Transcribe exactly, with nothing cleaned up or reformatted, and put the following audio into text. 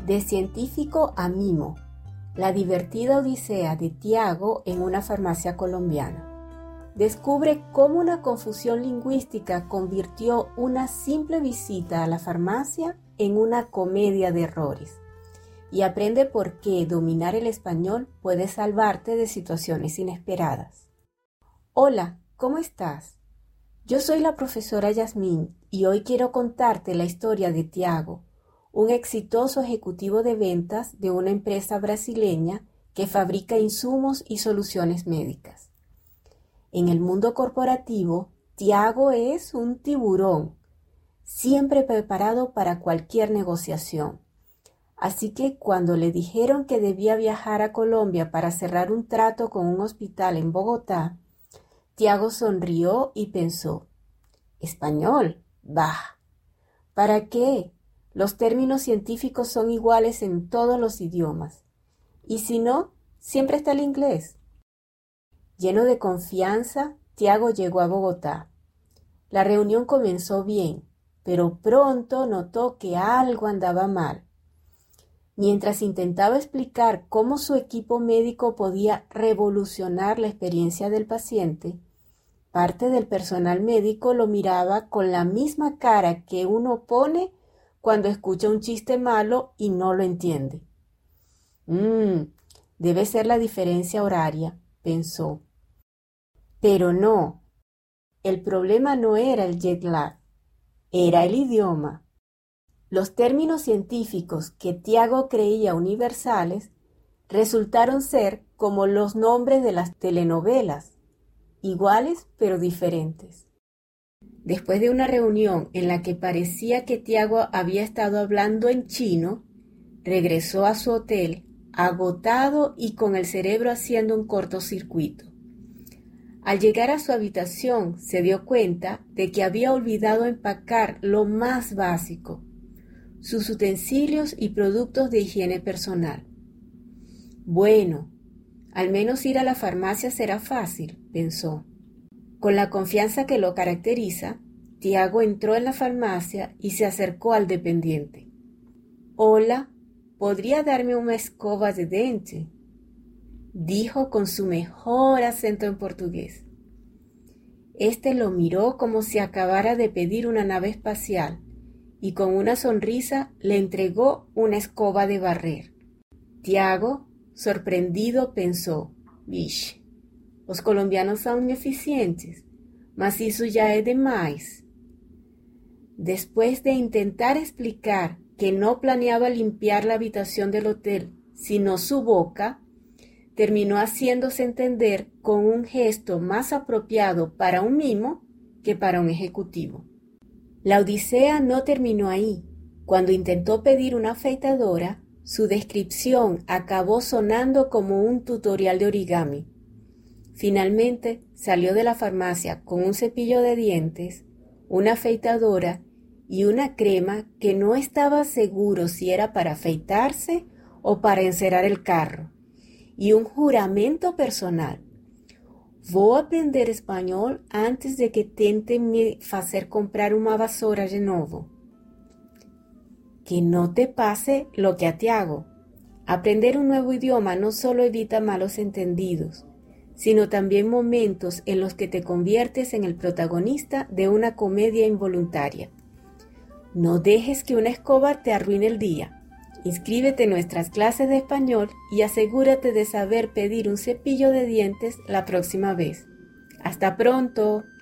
De científico a mimo, la divertida odisea de Tiago en una farmacia colombiana. Descubre cómo una confusión lingüística convirtió una simple visita a la farmacia en una comedia de errores. Y aprende por qué dominar el español puede salvarte de situaciones inesperadas. Hola, ¿cómo estás? Yo soy la profesora Yasmín y hoy quiero contarte la historia de Tiago, un exitoso ejecutivo de ventas de una empresa brasileña que fabrica insumos y soluciones médicas. En el mundo corporativo, Tiago es un tiburón, siempre preparado para cualquier negociación. Así que cuando le dijeron que debía viajar a Colombia para cerrar un trato con un hospital en Bogotá, Tiago sonrió y pensó, ¿español? Bah, ¿para qué? Los términos científicos son iguales en todos los idiomas. Y si no, siempre está el inglés. Lleno de confianza, Tiago llegó a Bogotá. La reunión comenzó bien, pero pronto notó que algo andaba mal. Mientras intentaba explicar cómo su equipo médico podía revolucionar la experiencia del paciente, parte del personal médico lo miraba con la misma cara que uno pone cuando escucha un chiste malo y no lo entiende. Mmm, debe ser la diferencia horaria, pensó. Pero no, el problema no era el jet lag, era el idioma. Los términos científicos que Tiago creía universales resultaron ser como los nombres de las telenovelas, iguales pero diferentes. Después de una reunión en la que parecía que Tiago había estado hablando en chino, regresó a su hotel agotado y con el cerebro haciendo un cortocircuito. Al llegar a su habitación se dio cuenta de que había olvidado empacar lo más básico, sus utensilios y productos de higiene personal. Bueno, al menos ir a la farmacia será fácil, pensó. Con la confianza que lo caracteriza, Tiago entró en la farmacia y se acercó al dependiente. Hola, ¿podría darme una escoba de diente?, dijo con su mejor acento en portugués. Este lo miró como si acabara de pedir una nave espacial y con una sonrisa le entregó una escoba de barrer. Tiago, sorprendido, pensó, «Vixe, os colombianos são eficientes, mas isso já é demais». Después de intentar explicar que no planeaba limpiar la habitación del hotel, sino su boca, terminó haciéndose entender con un gesto más apropiado para un mimo que para un ejecutivo. La odisea no terminó ahí. Cuando intentó pedir una afeitadora, su descripción acabó sonando como un tutorial de origami. Finalmente salió de la farmacia con un cepillo de dientes, una afeitadora y una crema que no estaba seguro si era para afeitarse o para encerar el carro, y un juramento personal. Vou aprender espanhol antes de que tentem me fazer comprar uma vassoura de novo. Que no te pase lo que a Tiago. Aprender un nuevo idioma no solo evita malos entendidos, sino también momentos en los que te conviertes en el protagonista de una comedia involuntaria. No dejes que una escoba te arruine el día. Inscríbete en nuestras clases de español y asegúrate de saber pedir un cepillo de dientes la próxima vez. ¡Hasta pronto!